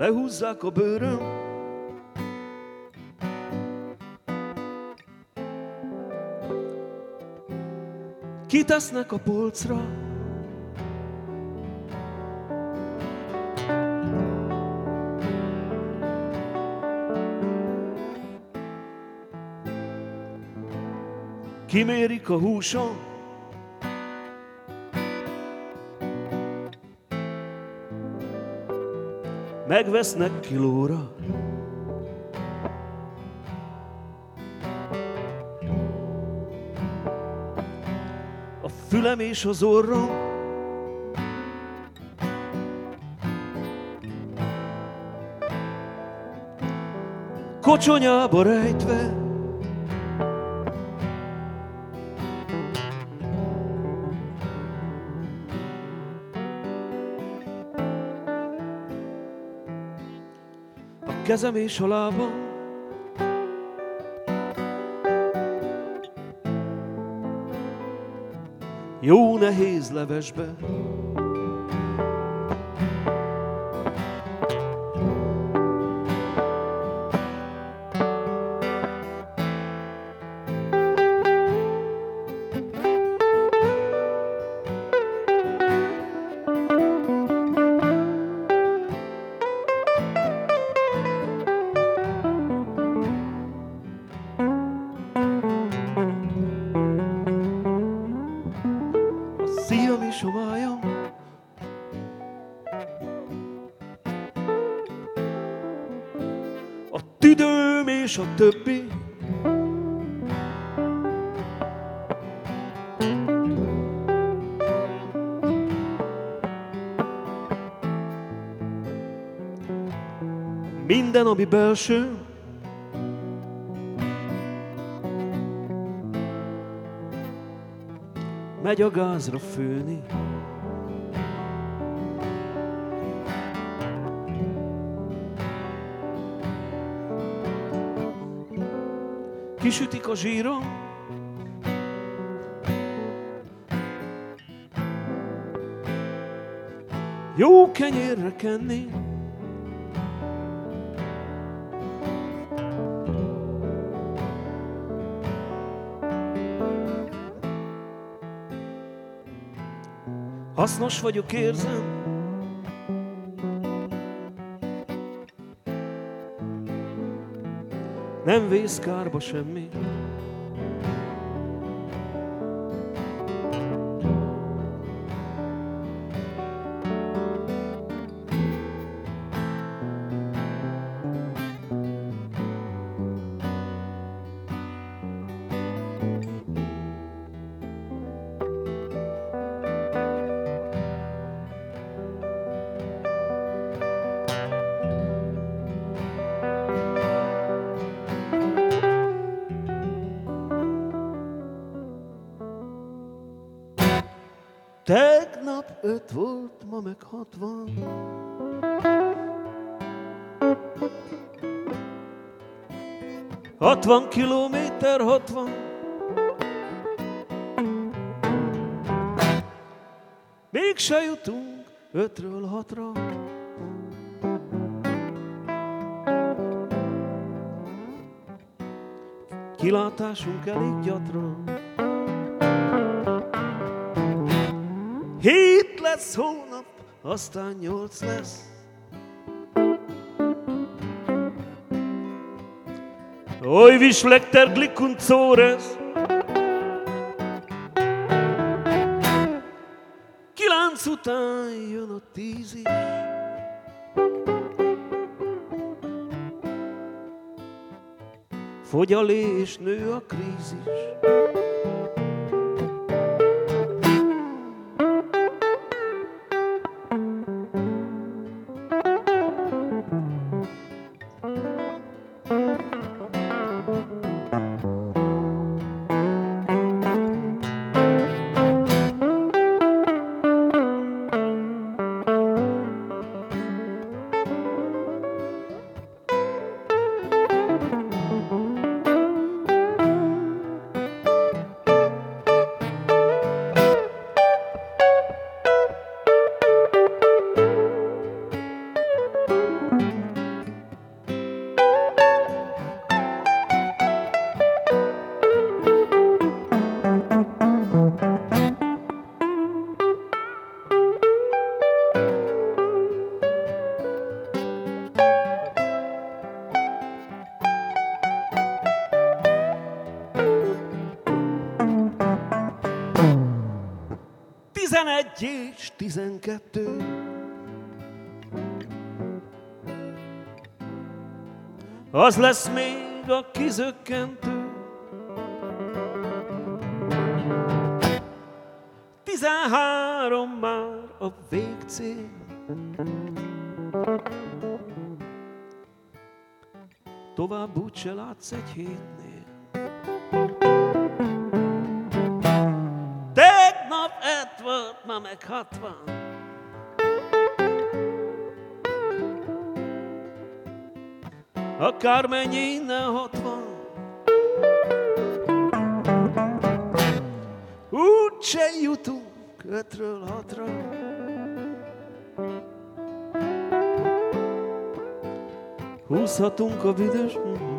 lehúzzák a bőröm. Kitesznek a polcra, kimérik a húsom, megvesznek kilóra. A fülem és az orrom kocsonyába rejtve, a kezem és a lábam jó nehéz levesbe. Szívem és a májam a tüdőm és a többi minden, ami belső, megy a gázra főni. Kisütik a zsírom, jó kenyérre kenni. Hasznos vagyok, érzem, nem vész kárba semmi. Tegnap 5 volt, ma meg 60. Hatvan kilométer, 60. Mégse jutunk 5-ről 6-ra. Kilátásunk elég gyatra. 7 lesz hónap, aztán 8 lesz. Oly wie schlechter Glück und Zores. 9 után jön a 10 is. Fogy a lé és nő a krízis. 12. Az lesz még a kizökkentő. 13 már a végcél. Tovább úgyse látsz egy hétnél. Tegnap 5 volt, ma meg 60. Akármennyi innen 60. Úgyse jutunk 5-ről 6-ra. Húzhatunk a büdös